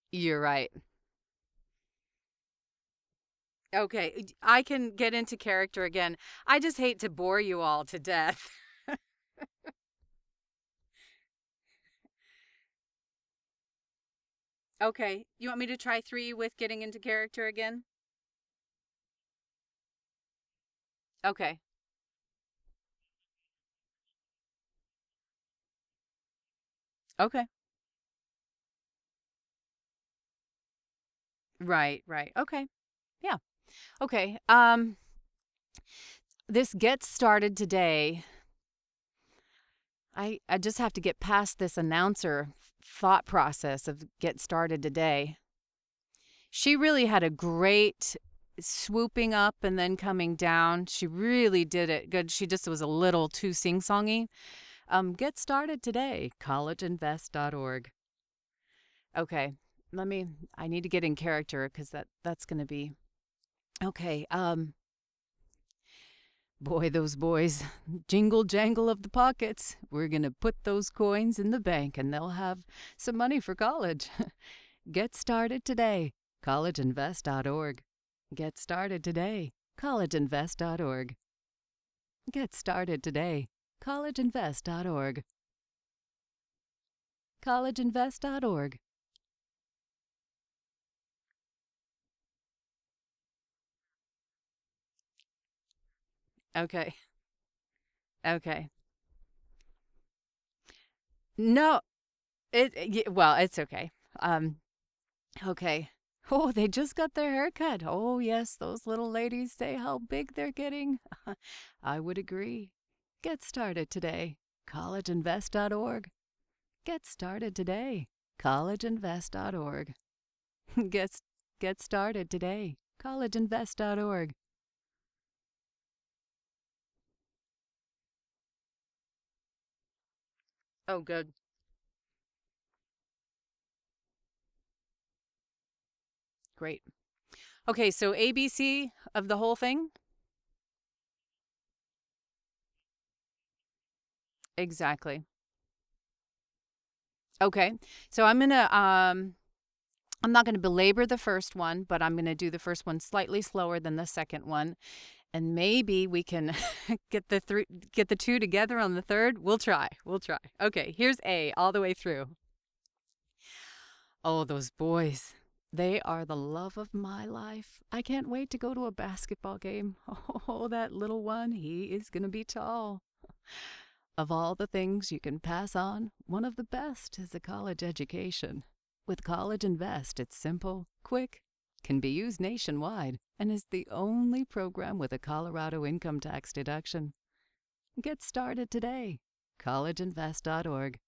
You're right. Okay, I can get into character again. I just hate to bore you all to death. Okay, you want me to try three with getting into character again? Okay. Okay. Right, right. Okay. Yeah. Okay. This gets started today. I just have to get past this announcer thought process of get started today. She really had a great swooping up and then coming down. She really did it good. She just was a little too sing-songy. Get started today, collegeinvest.org. Okay, let me, I need to get in character because that's going to be, okay. Boy, those boys, jingle jangle of the pockets. We're going to put those coins in the bank and they'll have some money for college. Get started today, collegeinvest.org. Get started today, collegeinvest.org. Get started today, collegeinvest.org. Collegeinvest.org. Okay. Okay. No, well, it's okay. Um, okay. Oh, they just got their hair cut. Oh, yes, those little ladies say how big they're getting. I would agree. Get started today. Collegeinvest.org. Get started today. Collegeinvest.org. Get get started today. Collegeinvest.org. Oh, good. Great. Okay, so ABC of the whole thing? Exactly. Okay. So I'm not going to belabor the first one, but I'm going to do the first one slightly slower than the second one, and maybe we can get the two together on the third. We'll try. We'll try. Okay, here's A all the way through. Oh, those boys. They are the love of my life. I can't wait to go to a basketball game. Oh, that little one, he is going to be tall. Of all the things you can pass on, one of the best is a college education. With College Invest, it's simple, quick, can be used nationwide, and is the only program with a Colorado income tax deduction. Get started today. collegeinvest.org.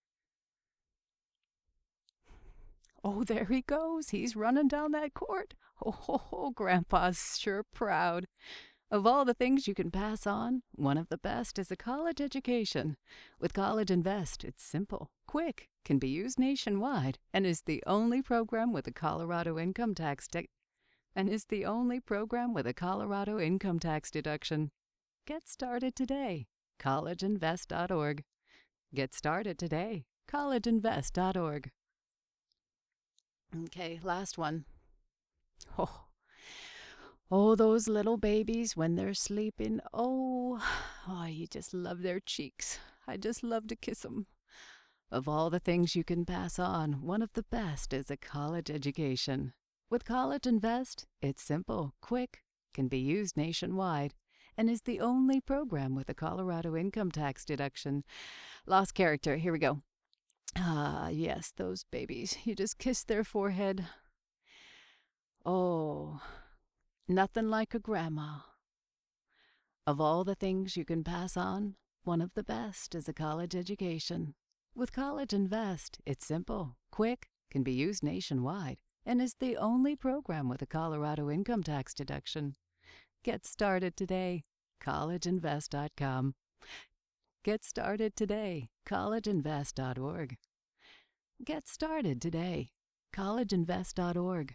Oh, there he goes. He's running down that court. Oh, Grandpa's sure proud. Of all the things you can pass on, one of the best is a college education. With College Invest, it's simple, quick, can be used nationwide, and is the only program with a Colorado income tax and is the only program with a Colorado income tax deduction. Get started today. collegeinvest.org. Get started today. collegeinvest.org. Okay, last one. Oh, oh, those little babies when they're sleeping. Oh, oh, you just love their cheeks. I just love to kiss 'em. Of all the things you can pass on, one of the best is a college education. With College Invest, it's simple, quick, can be used nationwide, and is the only program with a Colorado income tax deduction. Lost character, here we go. Ah, yes, those babies. You just kiss their forehead. Oh, nothing like a grandma. Of all the things you can pass on, one of the best is a college education. With College Invest, it's simple, quick, can be used nationwide, and is the only program with a Colorado income tax deduction. Get started today. collegeinvest.com. Get started today. collegeinvest.org. Get started today. collegeinvest.org.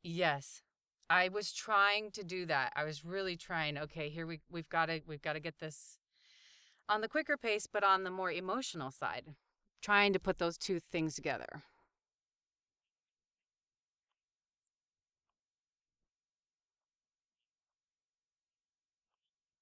Yes. I was trying to do that. I was really trying. Okay, here we've got to get this on the quicker pace, but on the more emotional side. Trying to put those two things together.